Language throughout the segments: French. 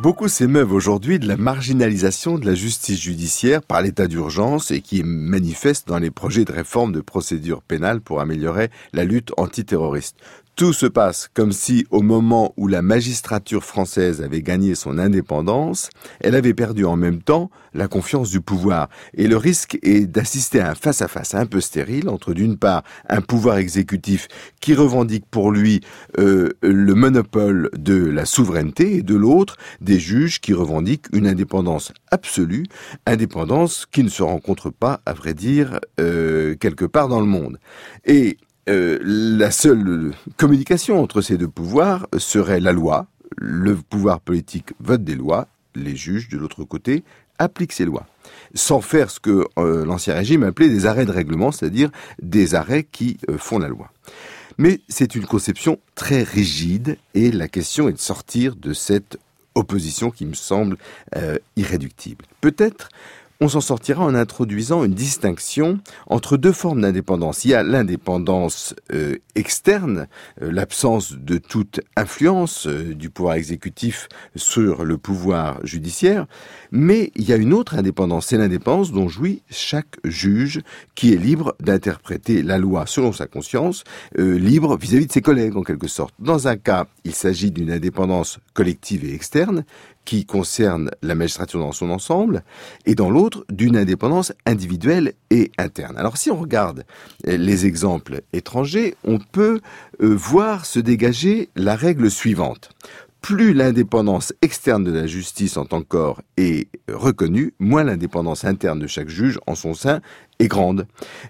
Beaucoup s'émeuvent aujourd'hui de la marginalisation de la justice judiciaire par l'état d'urgence et qui est manifeste dans les projets de réforme de procédure pénale pour améliorer la lutte antiterroriste. Tout se passe comme si, au moment où la magistrature française avait gagné son indépendance, elle avait perdu en même temps la confiance du pouvoir. Et le risque est d'assister à un face-à-face un peu stérile entre, d'une part, un pouvoir exécutif qui revendique pour lui le monopole de la souveraineté, et de l'autre, des juges qui revendiquent une indépendance absolue, indépendance qui ne se rencontre pas, à vrai dire, quelque part dans le monde. Et la seule communication entre ces deux pouvoirs serait la loi. Le pouvoir politique vote des lois, les juges, de l'autre côté, appliquent ces lois, sans faire ce que l'ancien régime appelait des arrêts de règlement, c'est-à-dire des arrêts qui font la loi. Mais c'est une conception très rigide et la question est de sortir de cette opposition qui me semble irréductible. Peut-être on s'en sortira en introduisant une distinction entre deux formes d'indépendance. Il y a l'indépendance externe, l'absence de toute influence du pouvoir exécutif sur le pouvoir judiciaire, mais il y a une autre indépendance, c'est l'indépendance dont jouit chaque juge qui est libre d'interpréter la loi selon sa conscience, libre vis-à-vis de ses collègues en quelque sorte. Dans un cas, il s'agit d'une indépendance collective et externe, qui concerne la magistrature dans son ensemble, et dans l'autre, d'une indépendance individuelle et interne. Alors si on regarde les exemples étrangers, on peut voir se dégager la règle suivante. Plus l'indépendance externe de la justice en tant que corps est reconnue, moins l'indépendance interne de chaque juge en son sein est grande.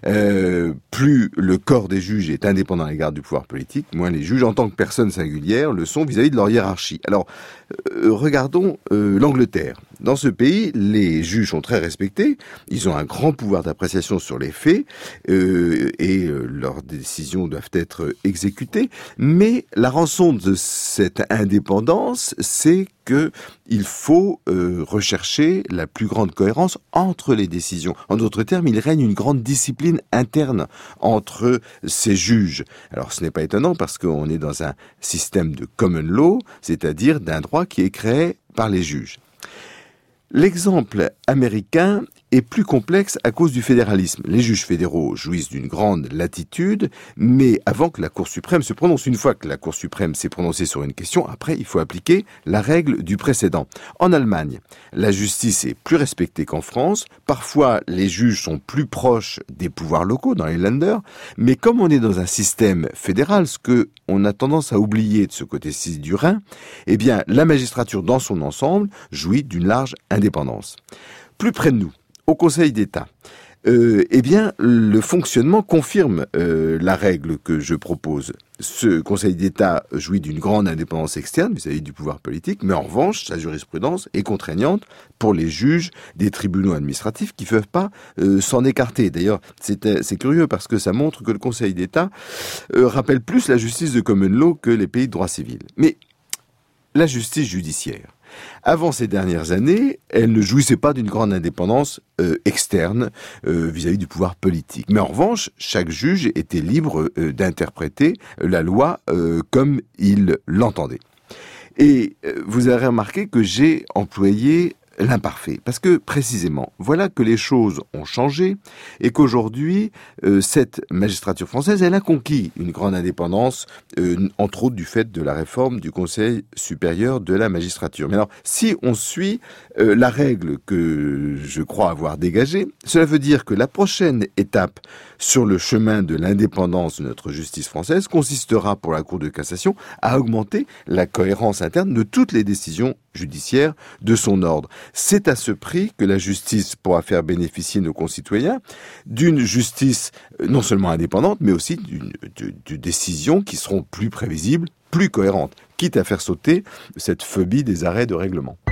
Plus le corps des juges est indépendant à l'égard du pouvoir politique, moins les juges en tant que personnes singulières le sont vis-à-vis de leur hiérarchie. Alors, regardons l'Angleterre. Dans ce pays, les juges sont très respectés, ils ont un grand pouvoir d'appréciation sur les faits et leurs décisions doivent être exécutées, mais la rançon de cette indépendance, c'est qu'il faut rechercher la plus grande cohérence entre les décisions. En d'autres termes, il règne une grande discipline interne entre ces juges. Alors ce n'est pas étonnant parce qu'on est dans un système de common law, c'est-à-dire d'un droit qui est créé par les juges. L'exemple américain est plus complexe à cause du fédéralisme. Les juges fédéraux jouissent d'une grande latitude, mais avant que la Cour suprême se prononce, une fois que la Cour suprême s'est prononcée sur une question, après il faut appliquer la règle du précédent. En Allemagne, la justice est plus respectée qu'en France. Parfois, les juges sont plus proches des pouvoirs locaux dans les Länder, mais comme on est dans un système fédéral, ce que on a tendance à oublier de ce côté-ci du Rhin, eh bien, la magistrature dans son ensemble jouit d'une large indépendance. Plus près de nous, au Conseil d'État, eh bien, le fonctionnement confirme la règle que je propose. Ce Conseil d'État jouit d'une grande indépendance externe vis-à-vis du pouvoir politique, mais en revanche, sa jurisprudence est contraignante pour les juges des tribunaux administratifs qui ne peuvent pas s'en écarter. D'ailleurs, c'est curieux parce que ça montre que le Conseil d'État rappelle plus la justice de common law que les pays de droit civil. Mais la justice judiciaire, avant ces dernières années, elle ne jouissait pas d'une grande indépendance externe vis-à-vis du pouvoir politique. Mais en revanche, chaque juge était libre d'interpréter la loi comme il l'entendait. Et vous avez remarqué que j'ai employé l'imparfait. Parce que, précisément, voilà que les choses ont changé et qu'aujourd'hui, cette magistrature française, elle a conquis une grande indépendance, entre autres du fait de la réforme du Conseil supérieur de la magistrature. Mais alors, si on suit la règle que je crois avoir dégagée, cela veut dire que la prochaine étape sur le chemin de l'indépendance de notre justice française consistera pour la Cour de cassation à augmenter la cohérence interne de toutes les décisions judiciaire de son ordre. C'est à ce prix que la justice pourra faire bénéficier nos concitoyens d'une justice non seulement indépendante, mais aussi de décisions qui seront plus prévisibles, plus cohérentes, quitte à faire sauter cette phobie des arrêts de règlement.